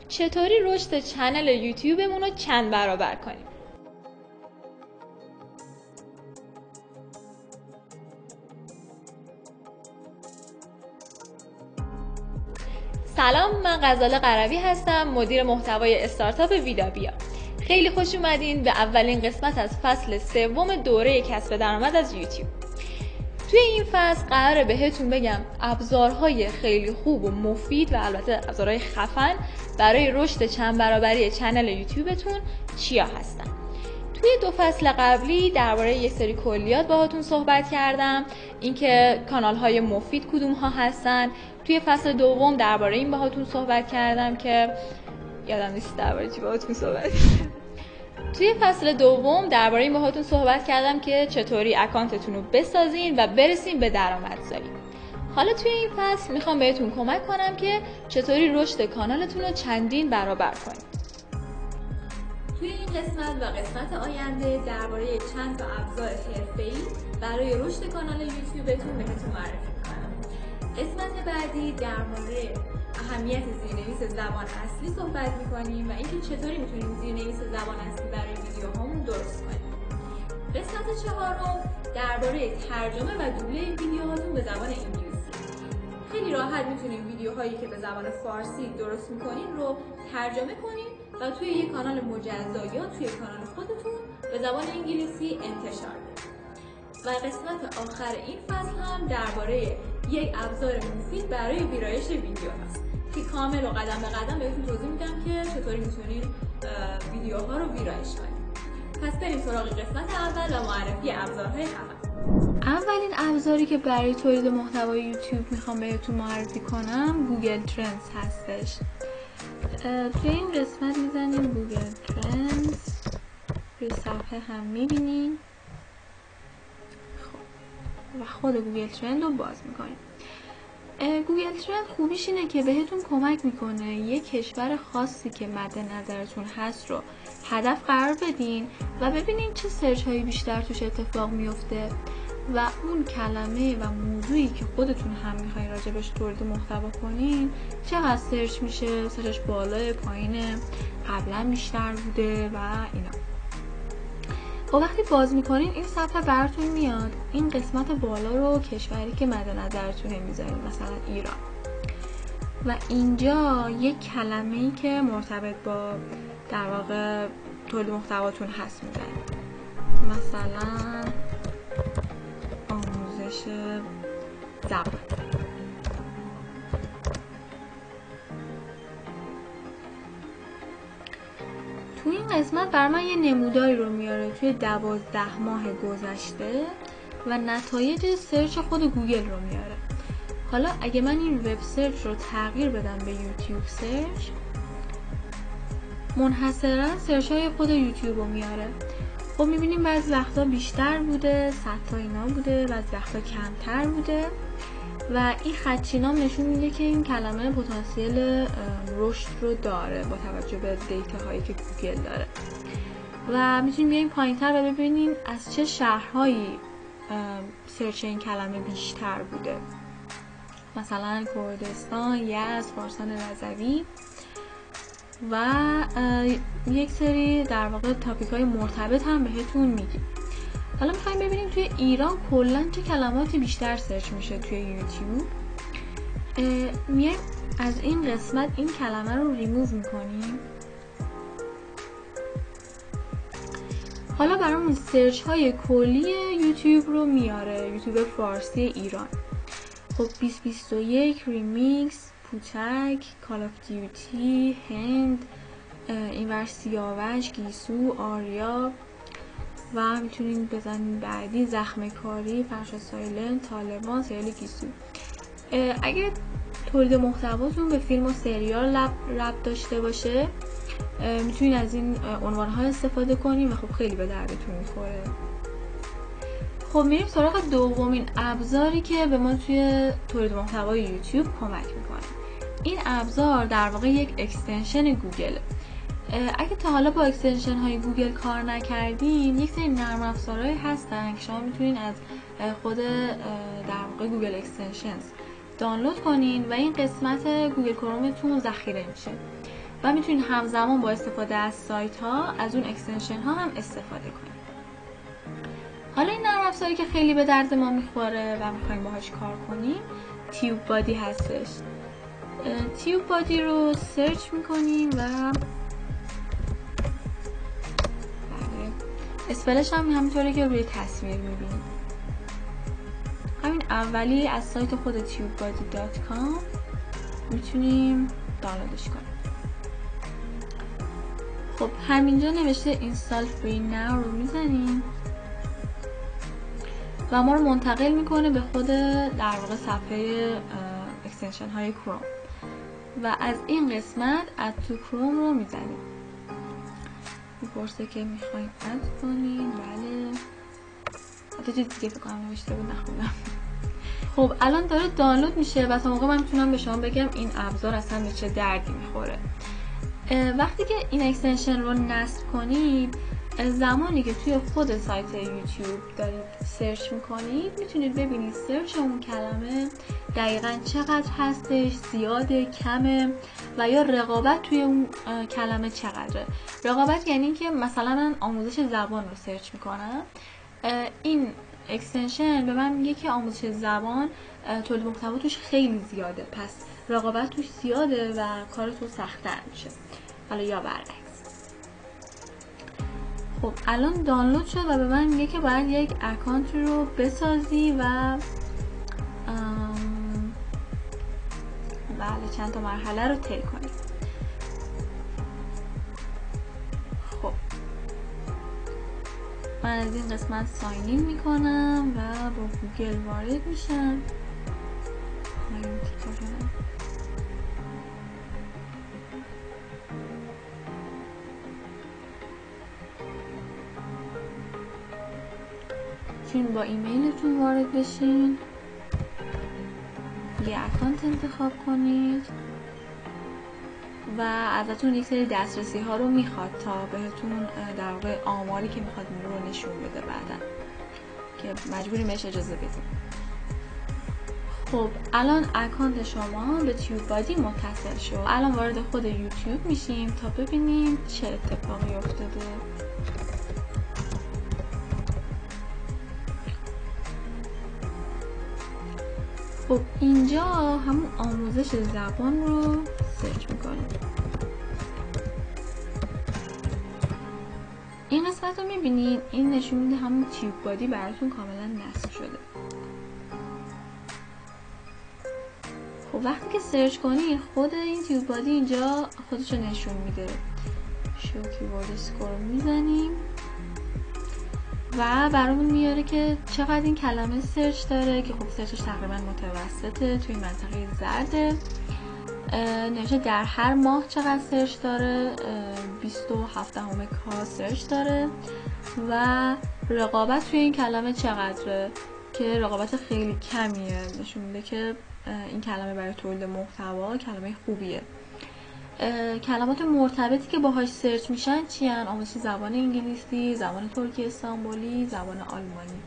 چطوری رشد چنل یوتیوبمون رو چند برابر کنیم. سلام، من غزاله قروی هستم، مدیر محتوای استارتاپ ویدابیا. خیلی خوش اومدین به اولین قسمت از فصل 3 دوره کسب درآمد از یوتیوب. توی این فصل قراره بهتون بگم ابزارهای خیلی خوب و مفید و البته ابزارهای خفن برای رشد چند برابری چنل یوتیوبتون چیا هستن. توی 2 فصل قبلی درباره یک سری کلیات باهاتون صحبت کردم، اینکه کانال‌های مفید کدوم ها هستن. توی فصل دوم درباره این باهاتون صحبت کردم که یادم نیست درباره چی باهاتون صحبت توی فصل دوم درباره این باهاتون صحبت کردم که چطوری اکانتتون رو بسازین و برسین به درآمدزایی. حالا توی این فصل میخوام بهتون کمک کنم که چطوری رشد کانالتون رو چندین برابر کنید. توی این قسمت و قسمت آینده درباره چند تا ابزار حرفه‌ای برای رشد کانال یوتیوبتون بهتون معرفی می‌کنم. قسمت بعدی در مورد اهمیت زیرنویس زبان اصلی صحبت می‌کنیم و اینکه چطوری می‌تونیم زیرنویس زبان اصلی برای ویدیوهامون درست کنیم. قسمت چهارم درباره ترجمه و دوبله ویدیوهاتون به زبان انگلیسی. خیلی راحت می‌تونیم ویدیوهایی که به زبان فارسی درست می‌کنیم رو ترجمه کنیم و توی یک کانال مجزا یا توی کانال خودتون به زبان انگلیسی انتشار بدید. و قسمت آخر این فصل هم درباره یک ابزار مفید برای ویرایش ویدیو هست که کامل و قدم به قدم بهتون توضیح میدم که چطوری میتونید ویدیوها رو ویرایش کنید. پس بریم سراغ قسمت اول و معرفی ابزارهای خفن. اولین ابزاری که برای تولید محتوای یوتیوب میخوام بهتون معرفی کنم گوگل ترندز هستش. توی این قسمت میزنیم گوگل ترندز، روی صفحه هم میبینیم و خود گوگل ترند رو باز میکنیم. گوگل ترند خوبیش اینه که بهتون کمک میکنه یک کشور خاصی که مد نظرتون هست رو هدف قرار بدین و ببینین چه سرچ هایی بیشتر توش اتفاق میفته و اون کلمه و موضوعی که خودتون هم میخواین راجبش تولید محتوا کنین چقدر سرچ میشه، سرچش بالای پایینه، قبلا بیشتر بوده و اینا. و وقتی باز میکنین این صفحه براتون میاد این قسمت بالا رو کشوری که مد نظرتونه میذارین، مثلا ایران، و اینجا یک کلمه‌ای که مرتبط با در واقع تولید محتواتون هست میذارین، مثلا آموزش زبان. تو این قسمت برای من یه نموداری رو میاره توی 12 ماه گذشته و نتایج سرچ خود گوگل رو میاره. حالا اگه من این وب سرچ رو تغییر بدم به یوتیوب سرچ، منحصرا سرچ های خود یوتیوب رو میاره. خب میبینیم بعضی وقتا بیشتر بوده، 100 تا اینا بوده، بعضی وقتا کمتر بوده و این خدچینام نشون میده که این کلمه پتانسیل رشد رو داره با توجه به دیتا هایی که گوگل داره. و میتونیم بیایم پایین‌تر و ببینیم از چه شهرهایی سرچ این کلمه بیشتر بوده، مثلا کردستان، یزد، خراسان رضوی و یک سری در واقع تاپیک های مرتبط هم بهتون میگیم. حالا میخوایم ببینیم توی ایران کلاً چه کلماتی بیشتر سرچ میشه توی یوتیوب. میایم از این قسمت این کلمه رو ریموو میکنیم. حالا برامون سرچ های کلی یوتیوب رو میاره، یوتیوب فارسی ایران. خب 2021 ریمیکس، پوتک، کال آف دیوتی، هند، اینور سیاوش، گیسو، آریا و میتونید بزنید بعدی زخم کاری، فرشاد سایلنت، طالبان، سریال گیسو. اگه تولید محتواتون به فیلم و سریال ربط داشته باشه میتونید از این عنوان‌ها استفاده کنید و خب خیلی به دردتون میخوره. خب میریم سراغ دومین ابزاری که به ما توی تولید محتوای یوتیوب کمک میکنه. این ابزار در واقع یک اکستنشن گوگل. اگه تا حالا با اکستنشن های گوگل کار نکردین، یک سری نرم افزارهایی هستن که شما میتونین از خود در واقع گوگل اکستنشنز دانلود کنین و این قسمت گوگل کرومتون ذخیره میشه و میتونید همزمان با استفاده از سایت ها از اون اکستنشن ها هم استفاده کنید. حالا این نرم افزاری که خیلی به درد ما میخوره و میخوایم باهاش کار کنیم تیوب بادی هستش. تیوب بادی رو سرچ میکنیم و اسپلش هم همینطوره که روی تصویر میبینیم. همین اولی از سایت خود tubebuddy.com میتونیم دانلودش کنیم. خب همینجا نوشته install free now رو میزنیم و ما رو منتقل میکنه به خود در واقع صفحه اکستنشن های کروم و از این قسمت add to chrome رو میزنیم. میپرسه که میخوایم اد کنیم. بله حتی چیز دیگه فکر کنم نوشته بود نخوندم. خب الان داره دانلود میشه و تا موقع من میتونم به شما بگم این ابزار اصلا به چه دردی میخوره. وقتی که این اکستنشن رو نصب کنید، زمانی که توی خود سایت یوتیوب دارید سرچ میکنید میتونید ببینید سرچ اون کلمه دقیقاً چقدر هستش، زیاده، کمه و یا رقابت توی اون کلمه چقدره. رقابت یعنی که مثلا من آموزش زبان رو سرچ میکنم، این اکستنشن به من میگه که آموزش زبان تولید محتوا توش خیلی زیاده، پس رقابت توش زیاده و کار تو سخت‌تر میشه. حالا یا برعکس. خب الان دانلود شد و به من میگه که باید یک اکانت رو بسازی و بله چند تا مرحله رو طی کنی. خب من از این قسمت ساین این میکنم و با گوگل وارد میشم. میتونید با ایمیلتون وارد بشین، یه اکانت انتخاب کنید و ازتون یک سری دسترسی ها رو میخواد تا بهتون در واقع آماری که میخواد رو نشون بده بعدا که مجبوری بهش اجازه بدید. خب الان اکانت شما به تیوب بادی متصل شد. الان وارد خود یوتیوب میشیم تا ببینیم چه اتفاقی افتاده. خب اینجا همون آموزش زبان رو سرچ میکنیم. این قسمت رو میبینید، این نشون میده همون تیوب بادی براتون کاملا نصب شده. خب وقتی که سرچ کنید خود این تیوب بادی اینجا خودش رو نشون میده. شو کیورد اسکور رو میزنیم و برامون میاره که چقدر این کلمه سرچ داره که خب سرچش تقریبا متوسطه توی منطقه زرده. نوشته در هر ماه چقدر سرچ داره، 27 سرچ داره و رقابت توی این کلمه چقدره که رقابت خیلی کمیه. نشون میده که این کلمه برای تولید محتوا کلمه خوبیه. کلمات مرتبطی که باهاش سرچ میشن چی هن؟ آموزش زبان انگلیسی، زبان ترکی استانبولی، زبان آلمانی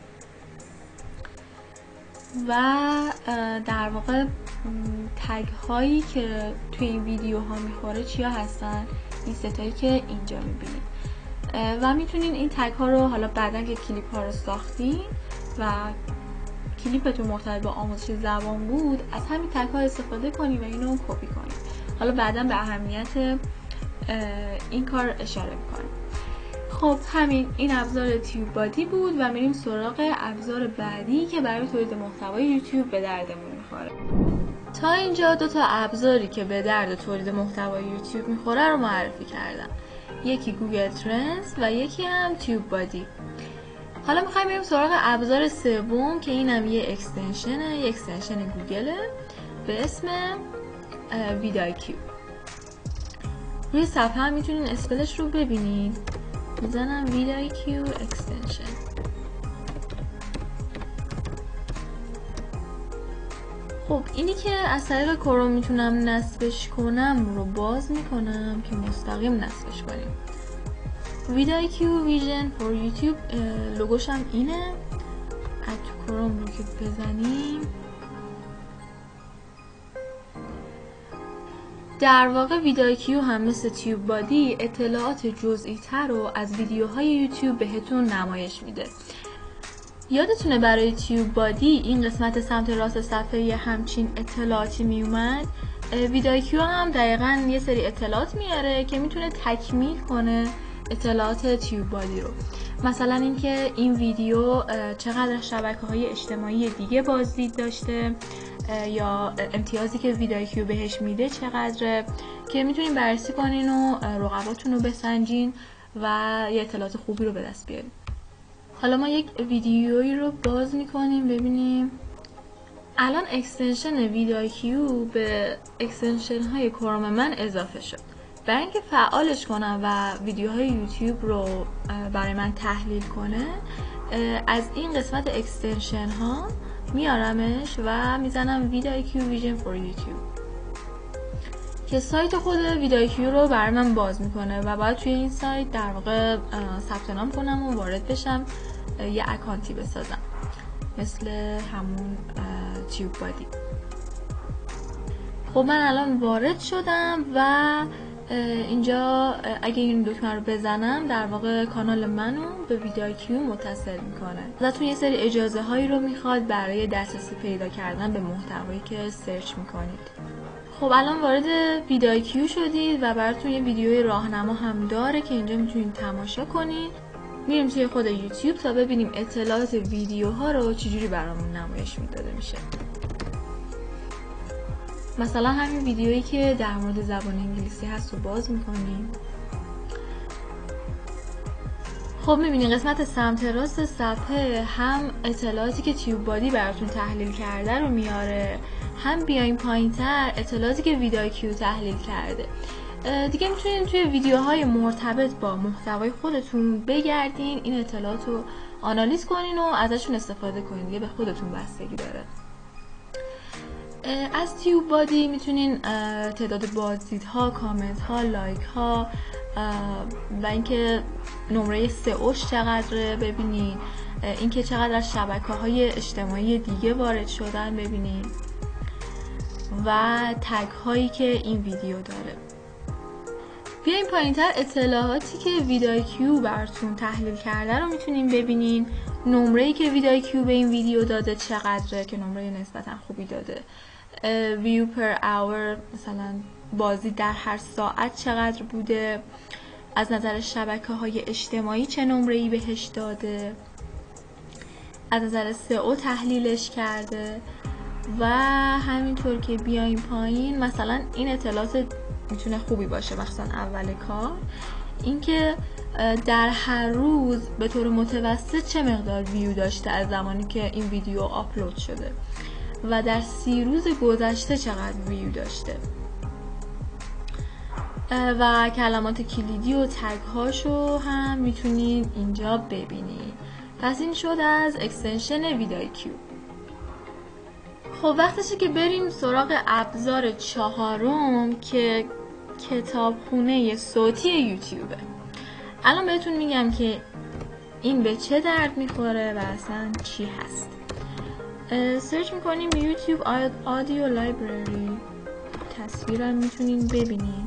و در واقع تگ هایی که توی این ویدیو ها میخوره چیا هستن؟ این ستایی که اینجا میبینید و میتونین این تگ ها رو حالا بعدن که کلیپ ها رو ساختین و کلیپتون مرتبط با آموزش زبان بود از همین تگ ها استفاده کنید و اینو کپی کنید. حالا بعدا به اهمیت این کار اشاره میکنم. خب همین این ابزار تیوب بادی بود و میریم سراغ ابزار بعدی که برای تولید محتوای یوتیوب به دردمون میخوره. تا اینجا دو تا ابزاری که به درد تولید محتوای یوتیوب میخوره رو معرفی کردم. یکی گوگل ترندز و یکی هم تیوب بادی. حالا میخوایم بریم سراغ ابزار سوم که اینم یه اکستنشن گوگله به اسم ویدایکیو. روی صفحه هم میتونین اسپلش رو ببینید. میزنم ویدایکیو اکستنشن. خب اینی که از طریق کروم میتونم نصبش کنم رو باز میکنم که مستقیم نصبش کنیم. ویدایکیو ویژن فور یوتیوب لوگوش هم اینه. از تو کروم رو که بزنیم در واقع ویدایکیو هم مثل تیوب بادی اطلاعات جزئی تر رو از ویدیوهای یوتیوب بهتون نمایش میده. یادتونه برای تیوب بادی این قسمت سمت راست صفحه همچین اطلاعاتی میومد؟ ویدایکیو هم دقیقاً یه سری اطلاعات میاره که میتونه تکمیل کنه اطلاعات تیوب بادی رو. مثلا اینکه این ویدیو چقدر شبکه‌های اجتماعی دیگه بازدید داشته، یا امتیازی که ویدایکیو بهش میده چقدره، که میتونین بررسی کنین و رقباتون رو بسنجین و یه اطلاعات خوبی رو به دست بیارین. حالا ما یک ویدیویی رو باز میکنیم ببینیم. الان اکستنشن ویدایکیو به اکستنشن های کروم من اضافه شد. برای اینکه فعالش کنم و ویدیوهای یوتیوب رو برای من تحلیل کنه، از این قسمت اکستنشن ها میارمش و میزنم ویدایکیو ویژن فور یوتیوب که سایت خود ویدایکیو رو برای من باز میکنه و باید توی این سایت در واقع ثبت نام کنم و وارد بشم، یه اکانتی بسازم مثل همون تیوب بادی. خب من الان وارد شدم و اینجا اگه این دکمه رو بزنم در واقع کانال منو به ویدایکیو متصل میکنه. ازتون یه سری اجازه هایی رو میخواد برای دسترسی پیدا کردن به محتوایی که سرچ میکنید. خب الان وارد ویدایکیو شدید و براتون یه ویدیوی راهنما هم داره که اینجا میتونید تماشا کنید. میریم توی خود یوتیوب تا ببینیم اطلاعات ویدیوها رو چجوری برامون نمایش میداده میشه. مثلا همین ویدیویی که در مورد زبان انگلیسی هست رو باز میکنیم. خب میبینید قسمت سمت راست صفحه هم اطلاعاتی که تیوب بادی براتون تحلیل کرده رو میاره، هم بیاین پایینتر اطلاعاتی که ویدایکیو تحلیل کرده. دیگه میتونید توی ویدیوهای مرتبط با محتوای خودتون بگردین، این اطلاعات رو آنالیز کنین و ازشون استفاده کنین. دیگه به خودتون بستگی داره. از تیوب بادی میتونین تعداد بازدیدها، کامنت ها، لایک ها و اینکه نمره سئوش چقدره ببینین، اینکه چقدر از شبکه‌های اجتماعی دیگه وارد شدن ببینین و تگ هایی که این ویدیو داره. بیاین پایینتر اطلاعاتی که ویدایکیو براتون تحلیل کرده رو میتونین ببینین. نمره‌ای که ویدایکیو به این ویدیو داده چقدره که نمره نسبتا خوبی داده. ویو پر اور، مثلا بازی در هر ساعت چقدر بوده، از نظر شبکه‌های اجتماعی چه نمره‌ای بهش داده، از نظر سئو تحلیلش کرده و همینطور که بیایم پایین مثلا این اطلاعات میتونه خوبی باشه. مثلا اول کار اینکه در هر روز به طور متوسط چه مقدار ویو داشته از زمانی که این ویدیو آپلود شده و در 30 روز گذشته چقدر ویو داشته و کلمات کلیدی و تگ هاشو هم میتونید اینجا ببینید. پس این شد از اکستنشن ویدایکیو. خب وقتشه که بریم سراغ ابزار چهارم که کتابخونه صوتی یوتیوبه. الان بهتون میگم که این به چه درد میخوره و اصلا چی هست. سرچ میکنیم یوتیوب آدیو لایبرری، تصویرم میتونین ببینین.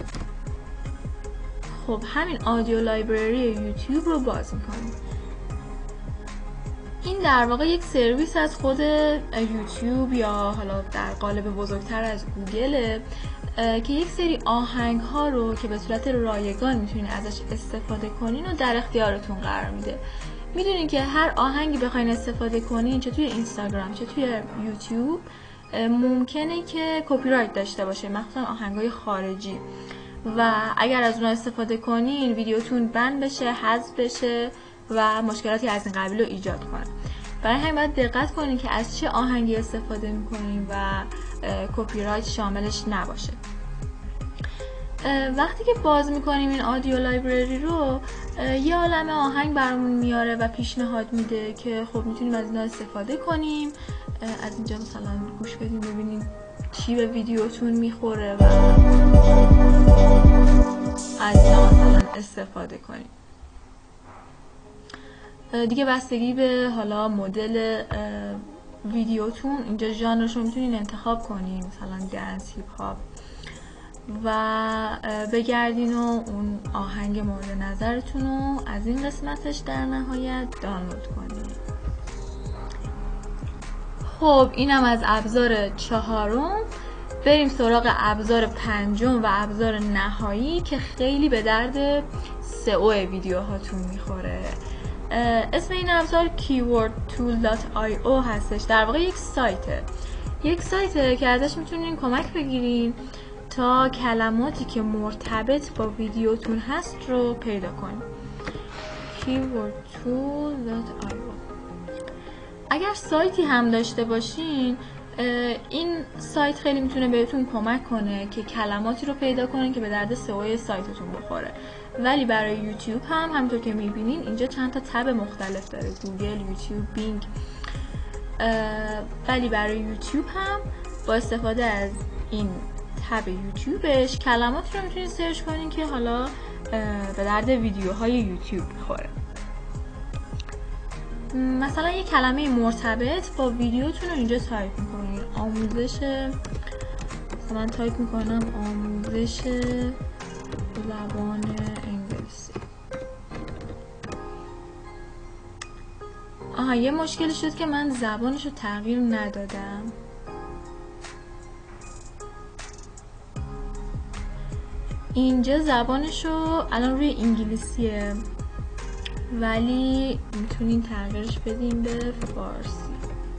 خب همین آدیو لایبرری یوتیوب رو باز میکنیم. این در واقع یک سرویس از خود یوتیوب یا حالا در قالب بزرگتر از گوگل که یک سری آهنگ ها رو که به صورت رایگان میتونین ازش استفاده کنین و در اختیارتون قرار میده. میدونین که هر آهنگی بخواین استفاده کنین، چه توی اینستاگرام چه توی یوتیوب، ممکنه که کپی رایت داشته باشه، مخصوصا آهنگای خارجی، و اگر از اونها استفاده کنین ویدیوتون بند بشه، حذف بشه و مشکلاتی از این قبیل رو ایجاد کنه. برای همین باید دقت کنین که از چه آهنگی استفاده میکنین و کپی رایت شاملش نباشه. وقتی که باز میکنیم این آدیو لایبرری رو، یه عالمه آهنگ برامون میاره و پیشنهاد میده که خب میتونیم از اینا استفاده کنیم. از اینجا مثلا گوش بدیم ببینیم چی به ویدیوتون میخوره و از اینا مثلا استفاده کنیم. دیگه بستگی به حالا مدل ویدیوتون، اینجا ژانرش رو میتونین انتخاب کنین، مثلا دنس، هیپ هاپ، و بگردین و اون آهنگ مورد نظرتون رو از این قسمتش در نهایت دانلود کنین. خب اینم از ابزار 4. بریم سراغ ابزار 5 و ابزار نهایی که خیلی به درد سئو ویدیوهاتون میخوره. اسم این ابزار keywordtool.io هستش. در واقع یک سایته که ازش میتونین کمک بگیرین تا کلماتی که مرتبط با ویدیوتون هست رو پیدا کنین. keywordtool.io. اگر سایتی هم داشته باشین، این سایت خیلی میتونه بهتون کمک کنه که کلماتی رو پیدا کنین که به درد سئو سایتتون بخوره. ولی برای یوتیوب هم همونطور که میبینین اینجا چند تا تب مختلف داره، گوگل، یوتیوب، بینگ. ولی برای یوتیوب هم با استفاده از این تب یوتیوبش کلماتی رو میتونین سرچ کنین که حالا به درد ویدیوهای یوتیوب بخوره. مثلا یه کلمه مرتبط با ویدیوتون رو اینجا تایپ میکنین. آموزش، مثلا من تایپ میکنم آموزش زبان انگلیسی. یه مشکلی شد که من زبانش رو تغییر ندادم. اینجا زبانش رو الان روی انگلیسیه، ولی میتونین تغییرش بدین به فارسی.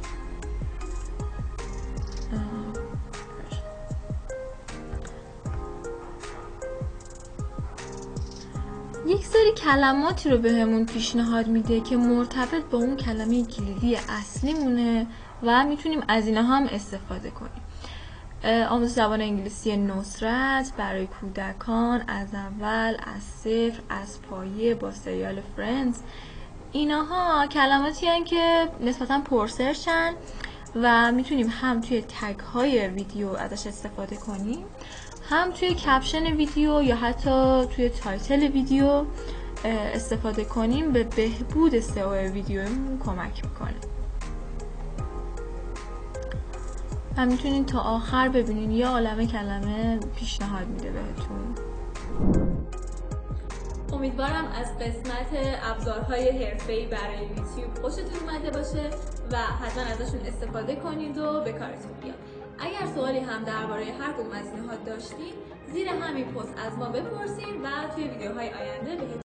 یک سری کلماتی رو بهمون پیشنهاد میده که مرتبط با اون کلمه کلیدی اصلی مونه و میتونیم از اینها هم استفاده کنیم. آموزش زبان انگلیسی نصرت برای کودکان، از اول، از صفر، از پایه، با سریال فرندز. اینها کلماتی هستند که نسبتاً پرسرچن و میتونیم هم توی تگ های ویدیو ازش استفاده کنیم، هم توی کپشن ویدیو یا حتی توی تایتل ویدیو استفاده کنیم. به بهبود سئو ویدیومون کمک میکنه و میتونین تا آخر ببینین یه عالمه کلمه پیشنهاد میده بهتون. امیدوارم از قسمت ابزارهای حرفه‌ای برای یوتیوب خوشتون اومده باشه و حتما ازشون استفاده کنید و به کارتون بیاد. اگر سوالی هم درباره هر کدوم از اینها داشتین، زیر همین پست از ما بپرسین و توی ویدیوهای آینده